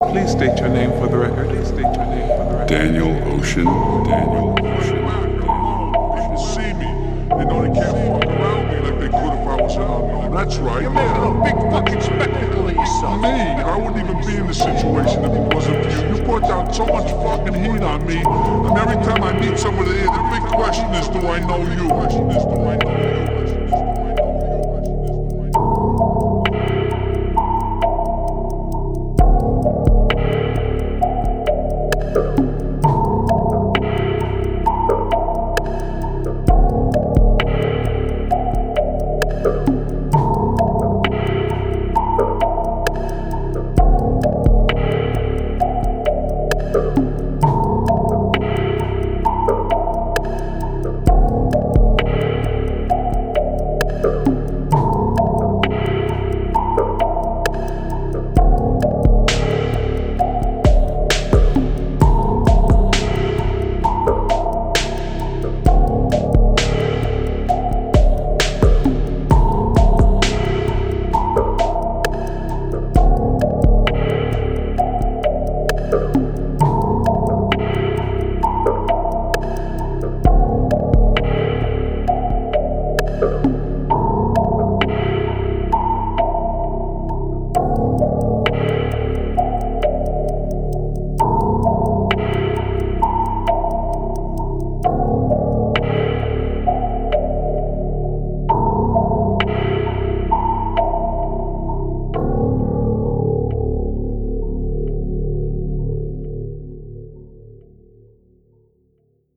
Please state your name for the record. Please state your name for the record. Daniel Ocean. Daniel Ocean. People see me. They know they can't fuck around me like they could if I was out. That's right. You're making a big fucking spectacle of yourself. Me? I wouldn't even be in this situation if it wasn't for you. You brought down so much fucking heat on me. And every time I meet somebody, the big question is, do I know you?